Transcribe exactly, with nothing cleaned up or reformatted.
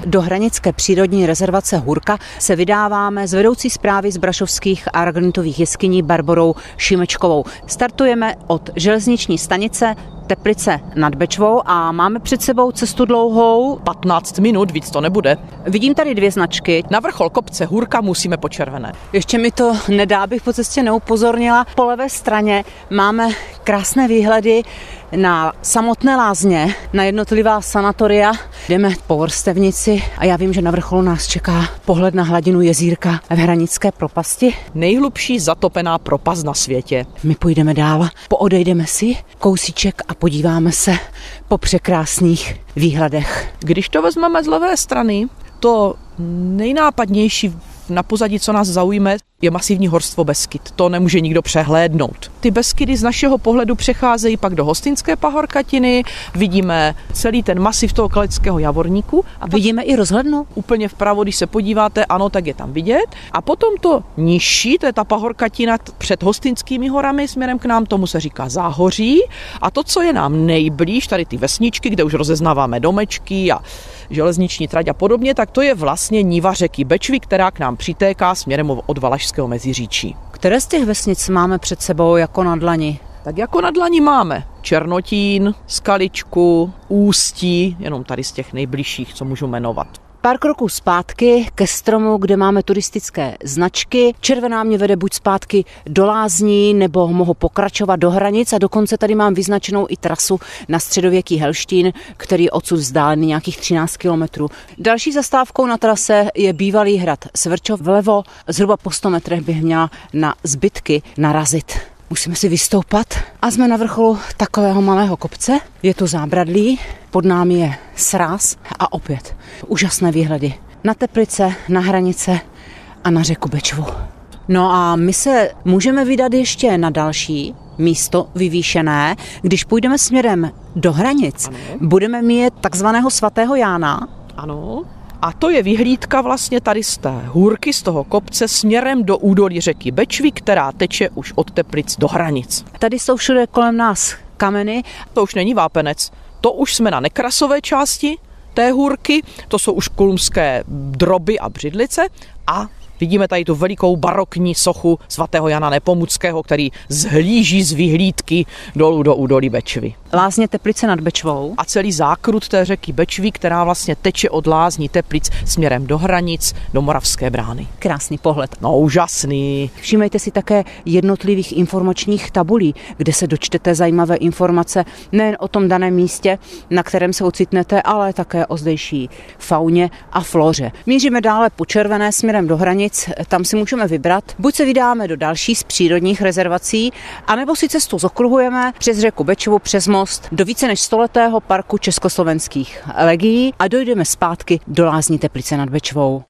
do hranické přírodní rezervace Hůrka se vydáváme z vedoucí správy z Brašovských a Ragnitových jeskyní Barborou Šimečkovou. Startujeme od železniční stanice Teplice nad Bečvou a máme před sebou cestu dlouhou patnáct minut, víc to nebude. Vidím tady dvě značky. Na vrchol kopce Hůrka musíme po červené. Ještě mi to nedá, bych po cestě neupozornila. Po levé straně máme krásné výhledy na samotné lázně, na jednotlivá sanatoria. Jdeme po vrstevnici a já vím, že na vrcholu nás čeká pohled na hladinu jezírka v Hranické propasti. Nejhlubší zatopená propast na světě. My půjdeme dál, poodejdeme si kousíček a podíváme se po překrásných výhledech. Když to vezmeme z levé strany, to nejnápadnější na pozadí, co nás zaujme, je masivní horstvo Beskyd. To nemůže nikdo přehlédnout. Ty Beskydy z našeho pohledu přecházejí pak do Hostinské pahorkatiny, vidíme celý ten masiv toho Kaleckého Javorníku. A vidíme i rozhlednu? Úplně vpravo, když se podíváte, ano, tak je tam vidět. A potom to nižší, to je ta pahorkatina před Hostinskými horami, směrem k nám, tomu se říká Záhoří. A to, co je nám nejblíž, tady ty vesničky, kde už rozeznáváme domečky a železniční trať a podobně, tak to je vlastně niva řeky Bečvy, která k nám přitéká směrem od Valašského Meziříčí. Které z těch vesnic máme před sebou jako na dlani? Tak jako na dlani máme Černotín, Skaličku, Ústí, jenom tady z těch nejbližších, co můžu jmenovat. Pár kroků zpátky ke stromu, kde máme turistické značky. Červená mě vede buď zpátky do lázní, nebo mohu pokračovat do hranic a dokonce tady mám vyznačenou i trasu na středověký Helštín, který je odsud vzdálený nějakých třináct kilometrů. Další zastávkou na trase je bývalý hrad Svrčov. Vlevo zhruba po sto metrech bych měla na zbytky narazit. Musíme si vystoupat a jsme na vrcholu takového malého kopce. Je to zábradlí, pod námi je sráz a opět úžasné výhledy na Teplice, na hranice a na řeku Bečvu. No a my se můžeme vydat ještě na další místo vyvýšené. Když půjdeme směrem do hranic, ano. Budeme mít takzvaného svatého Jána. Ano. A to je vyhlídka vlastně tady z té hůrky, z toho kopce směrem do údolí řeky Bečvy, která teče už od Teplic do hranic. Tady jsou všude kolem nás kameny. To už není vápenec. To už jsme na nekrasové části té hůrky, to jsou už kulmské droby a břidlice a vidíme tady tu velikou barokní sochu svatého Jana Nepomuckého, který zhlíží z vyhlídky dolů do údolí Bečvy. Lázně Teplice nad Bečvou. A celý zákrut té řeky Bečvy, která vlastně teče od lázní Teplic směrem do hranic, do Moravské brány. Krásný pohled. No úžasný. Všímejte si také jednotlivých informačních tabulí, kde se dočtete zajímavé informace nejen o tom daném místě, na kterém se ocitnete, ale také o zdejší fauně a flóře. Míříme dále po červené směrem do hranic. Tam si můžeme vybrat, buď se vydáme do další z přírodních rezervací, anebo si cestu zokruhujeme přes řeku Bečvu, přes most do více než stoletého parku československých legií a dojdeme zpátky do lázní Teplice nad Bečvou.